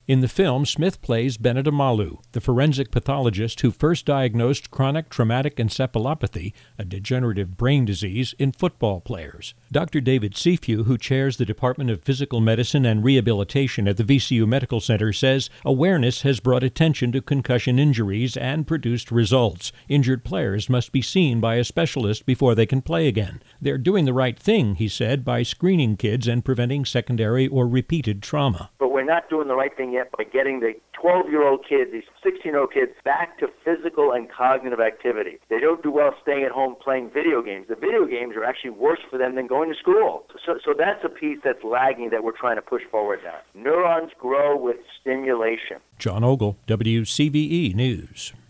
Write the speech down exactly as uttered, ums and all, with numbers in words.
In the film, Smith plays Bennett Omalu, the forensic pathologist who first diagnosed chronic traumatic encephalopathy, a degenerative brain disease, in football players. Doctor David Seafew, who chairs the Department of Physical Medicine and Rehabilitation at the V C U Medical Center, says awareness has brought attention to concussion injuries and produced results. Injured players must be seen by a specialist before they can play again. They're doing the right thing, he said, by screening kids and preventing secondary or repeated trauma. But we're not doing the right thing yet by getting the twelve-year-old kids, these sixteen-year-old kids, back to physical and cognitive activity. They don't do well staying at home playing video games. The video games are actually worse for them than going to school. So, so that's a piece that's lagging that we're trying to push forward now. Neurons grow with stimulation. John Ogle, W C V E News.